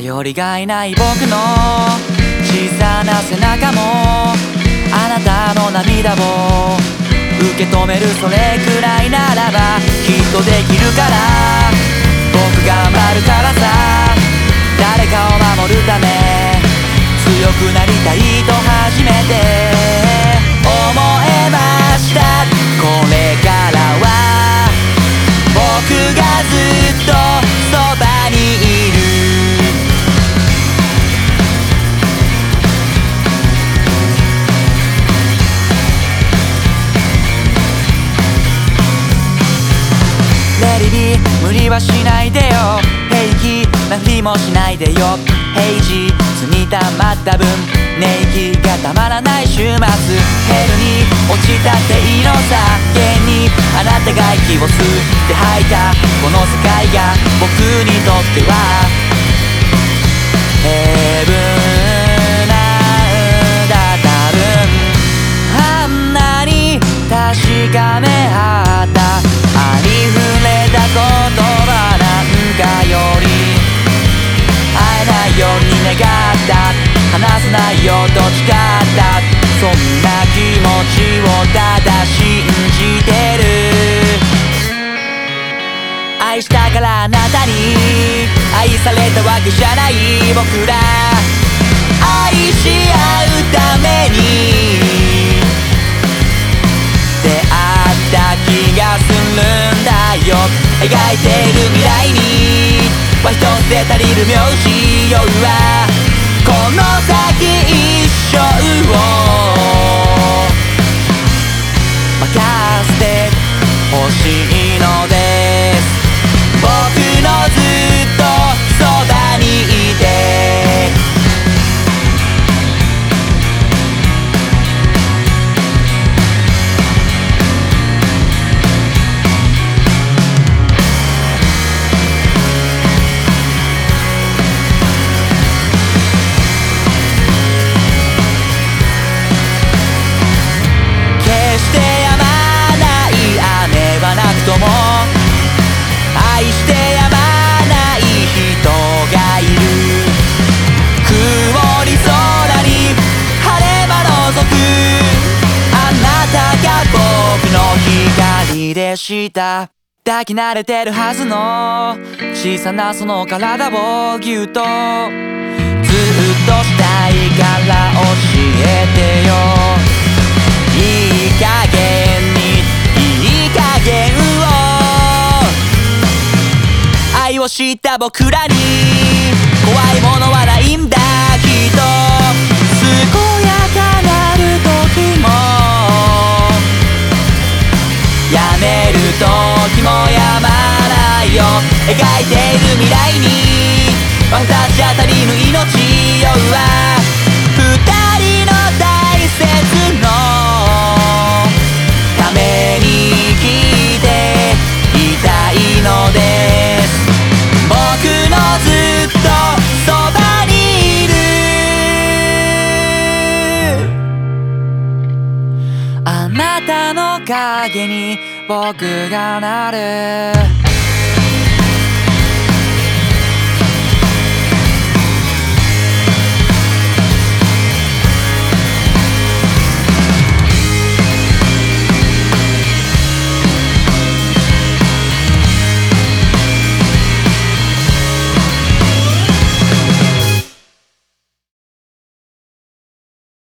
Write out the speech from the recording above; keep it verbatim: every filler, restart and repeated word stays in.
頼りがいない僕の小さな背中もあなたの涙を受け止める、それくらいならばきっとできるから、僕頑張るからさ。誰かを守るため強くなりたいと初めて思えました。これからは僕がずっとそばにいる。レリビー無理はしないでよ、平気なふりもしないでよ。平日に溜まった分ネギがたまらない週末、ヘルに落ちたっていいのさ。現にあなたが息を吸って吐いたこの世界が僕にとってはヘブンなんだ。多分あんなに確かめ合ったありふれた言葉なんかより会えないように願った、話せないよと誓った、そんな気持ちをただ信じてる。愛したからあなたに愛されたわけじゃない。僕ら愛し合うために出会った気がするんだよ。描いてる未来には一つで足りる名字、夜はこの先一生を任せてほしいのです。僕のずっとそばにいて愛してやまない人がいる。曇り空に晴れ間覗くあなたが僕の光でした。抱き慣れてるはずの小さなその体をぎゅっとずっとしたいから教えてよ。いい加減にいい加減愛を知った僕らに怖いものはないんだ。きっと健やかなる時もやめる時もやまないよ。描いている未来には二つじゃ足りぬ命。夜は二人の大切のために生きていたいのです。僕のずっとそばにいる。あなたの影に僕がなる。